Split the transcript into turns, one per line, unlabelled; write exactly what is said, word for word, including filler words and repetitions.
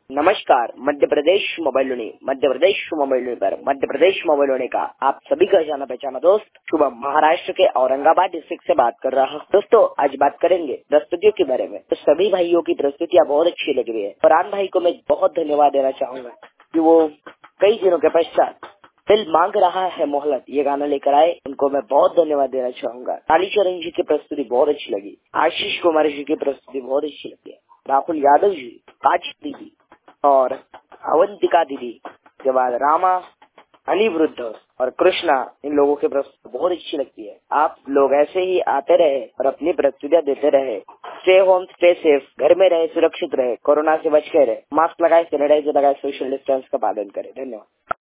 नमस्कार। मध्य प्रदेश मोबाइल लोनी मध्य प्रदेश मोबाइल लोनी पर मध्य प्रदेश मोबाइल लोनी का आप सभी का जाना पहचाना दोस्त शुभम महाराष्ट्र के औरंगाबाद डिस्ट्रिक्ट से बात कर रहा हूँ। दोस्तों आज बात करेंगे प्रस्तुतियों के बारे में। तो सभी भाइयों की प्रस्तुतियाँ बहुत अच्छी लग रही है। फरहान भाई को मैं बहुत धन्यवाद देना चाहूंगा कि वो कई दिनों के पश्चात दिल मांग रहा है मोहलत ये गाना लेकर आए। उनको मैं बहुत धन्यवाद देना चाहूंगा। कालीचरण जी की प्रस्तुति बहुत अच्छी लगी। आशीष कुमार जी की प्रस्तुति बहुत अच्छी लगी। राहुल यादव जी, काची दीदी और अवंतिका दीदी के बाद रामा, अनिवृद्ध और कृष्णा, इन लोगों की प्रस्तुति बहुत अच्छी लगती है। आप लोग ऐसे ही आते रहे और अपनी प्रस्तुतियां देते रहे। स्टे होम, स्टे सेफ, घर में रहे, सुरक्षित रहे, कोरोना से बच के रहे, मास्क लगाए, सैनिटाइजर लगाए, सोशल डिस्टेंस का पालन करें। धन्यवाद।